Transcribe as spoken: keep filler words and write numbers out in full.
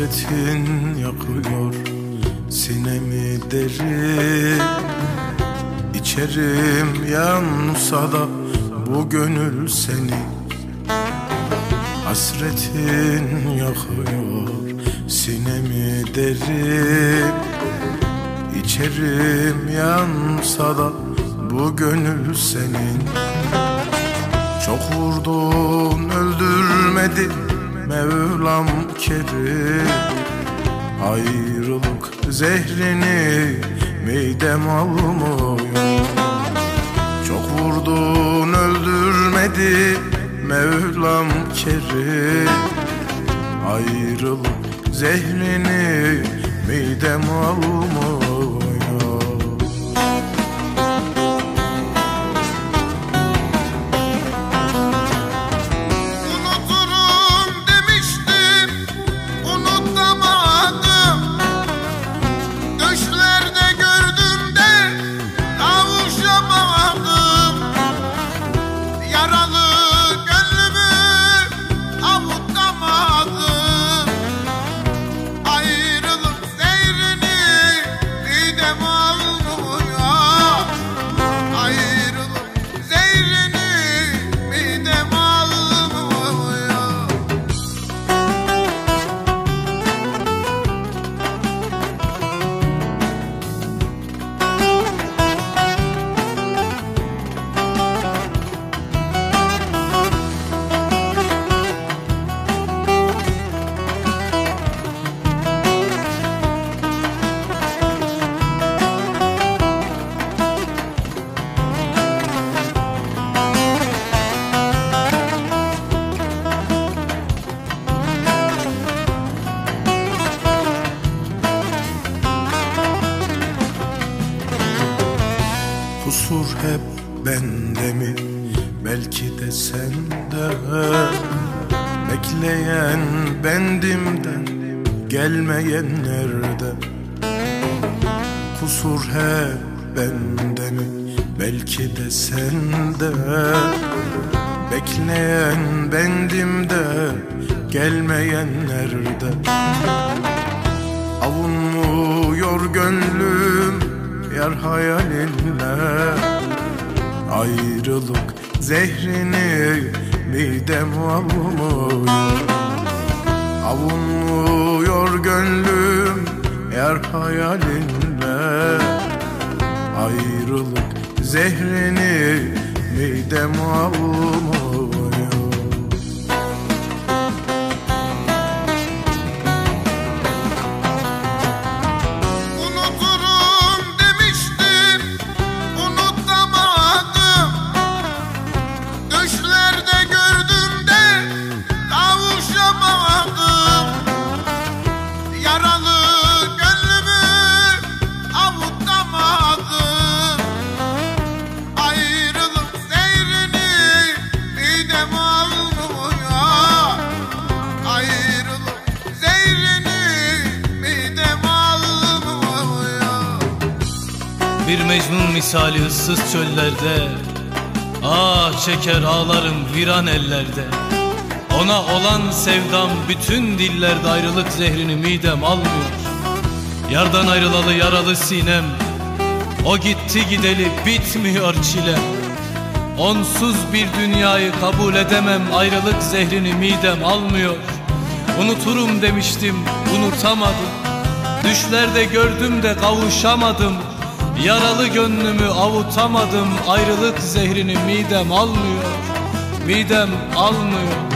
Hasretin yakıyor sinemi derin, İçerim yansa da bu gönül seni. Hasretin yakıyor sinemi derin, İçerim yansa da bu gönül senin. Çok vurdun öldürmedi Mevlam kerim, ayrılık zehrini midem almıyor. Çok vurdun öldürmedi Mevlam kerim, ayrılık zehrini midem almıyor. Kusur hep bende mi? Belki de sende. Bekleyen bendimden, gelmeyen nerede? Kusur hep bende mi? Belki de sende. Bekleyen bendimde, gelmeyen nerede? Avunmuyor gönlüm yar hayalinle, ayrılık zehrini midem almıyor. Avunmuyor gönlüm yar hayalinle, ayrılık zehrini midem almıyor. Bir Mecnun misali ıssız çöllerde, ah çeker ağlarım viran ellerde. Ona olan sevdam bütün dillerde, ayrılık zehrini midem almıyor. Yardan ayrılalı yaralı sinem, o gitti gideli bitmiyor çilem. Onsuz bir dünyayı kabul edemem, ayrılık zehrini midem almıyor. Unuturum demiştim, unutamadım. Düşlerde gördüm de kavuşamadım. Yaralı gönlümü avutamadım, ayrılık zehrini midem almıyor, midem almıyor.